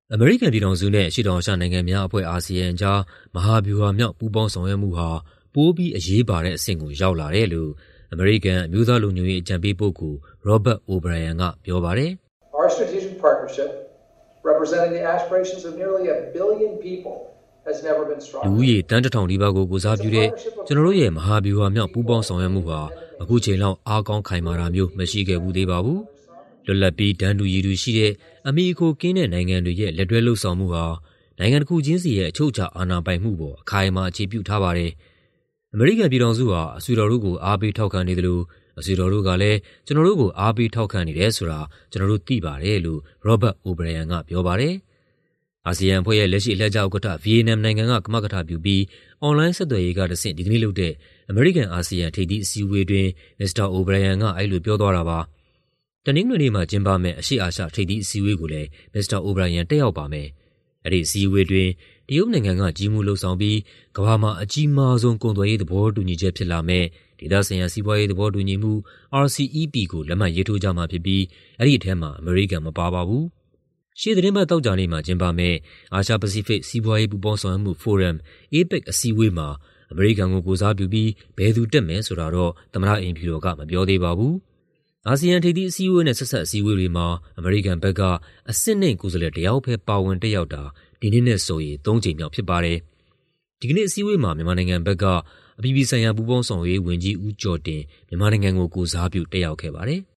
အမေရိကန်ပြည်ထောင်စုနဲ့အရှေ့တောင်အာရှနိုင်ငံများအဖွဲ့အာဆီယံအကြားမဟာဗျူဟာမြောက်ပူးပေါင်းဆောင်ရွက်မှုဟာပိုပြီးအရေးပါတဲ့အဆင့်ကိုရောက်လာတယ်လို့အမေရိကန်အမျိုးသားလုံခြုံရေးအကြံပေးပုဂ္ဂိုလ် Robert O'Brien ကပြောပါတယ်။ Our strategic partnership, representing the aspirations of nearly a billion people, has never been လူ stronger. ဦးရေတန်းတစ်ထောင်နီးပါးကိုကိုစားပြုတဲ့ကျွန်တော်တို့ရဲ့မဟာဗျူဟာမြောက်ပူးပေါင်းဆောင်ရွက်မှုဟာအခုချိန်လောက်အားကောင်းခိုင်မာတာမျိုးမရှိခဲ့ဘူးသေးပါဘူး။လွတ်လပ်ပြီးတန်းတူရည်တူရှိတဲ့အမိအခိုကင်းတဲ့နိုင်ငံတွေရဲ့လက်တွဲလှုပ်ဆောင်မှုဟာနိုင်ငံတစ်ခုချင်းစီရဲ့အချုပ်အခြာအာဏာပိုင်မှုပေါ်အခိုင်အမာအခြေပြုထားပါတယ်။အမေရိကန်ပြည်ထောင်စုဟာအဆွေတော်တို့ကိုအားပေးထောက်ခံနေသလိုအဆွေတော်တို့ကလည်းကျွန်တော်တို့ကိုအားပေးထောက်ခံနေတယ်ဆိုတာကျွန်တော်တို့သိပါတယ်လို့ Robert O'Brien ကပြောပါတယ်။အာဆီယံအဖွဲ့ရဲ့လက်ရှိအလှည့်ကျဥက္ကဋ္ဌဗီယက်နမ်နိုင်ငံကကမကထပြုပြီးအွန်လိုင်းဆက်သွယ်ရေးကတဆင့်ဒီကနေ့လုပ်တဲ့အမေရိကန်အာဆီယံထိပ်သီးအစည်းအဝေးတွင်မစ္စတာ O'Brien ကအဲ့လိုပြောသွားတာပါ။တနင်္ဂနွေနေ့မှာကျင်းပမယ့်အရှေ့အာရှထိပ်သီးအစည်းအဝေးကိုလည်းမစ္စတာ O'Brien တက်ရောက်ပါမယ်။အဲ့ဒီအစည်းအဝေးတွင်တရုတ်နိုင်ငံကကြီးမှုလှုပ်ဆောင်ပြီးကမ္ဘာမှာအကြီးမားဆုံးကုန်သွယ်ရေးသဘောတူညီချက်ဖြစ်လာမဲ့ဒေသဆိုင်ရာစီးပွားရေးသဘောတူညီမှု RCEP ကိုလက်မှတ်ရေးထိုးကြမှာဖြစ်ပြီးအဲ့ဒီအထက်မှာအမေရိကန်မပါပါဘူး။ရှေ့သီတင်းပတ်သောကြာနေ့မှာကျင်းပမယ့်အာရှပစိဖိတ်စီးပွားရေးပူးပေါင်းဆောင်ရွက်မှုဖိုရမ် APEC အစည်းအဝေးမှာအမေရိကန်ကိုကိုစားပြုပြီးဘယ်သူတက်မယ်ဆိုတာတော့သမ္မတအိမ်ဖြူတော်ကမပြောသေးပါဘူး။အာဆီယံထိပ်သီးအစည်းအဝေးနဲ့ဆက်ဆက်အစည်းအဝေးတွေမှာအမေရိကန်ဘက်ကအဆင့်နှင့်ကိုယ်စားလှယ်တယောက်ပဲပါဝင်တက်ရောက်တာဒီနေ့နဲ့ဆိုရင်3 ကြိမ်မြောက်ဖြစ်ပါတယ်။ဒီကနေ့အစည်းအဝေးမှာမြန်မာနိုင်ငံဘက်ကအပြည်ပြည်ဆိုင်ရာပူးပေါင်းဆောင်ရွက်ရေးဝန်ကြီးဦးကျော်တင်မြန်မာနိုင်ငံကိုကိုစားပြုတက်ရောက်ခဲ့ပါတယ်။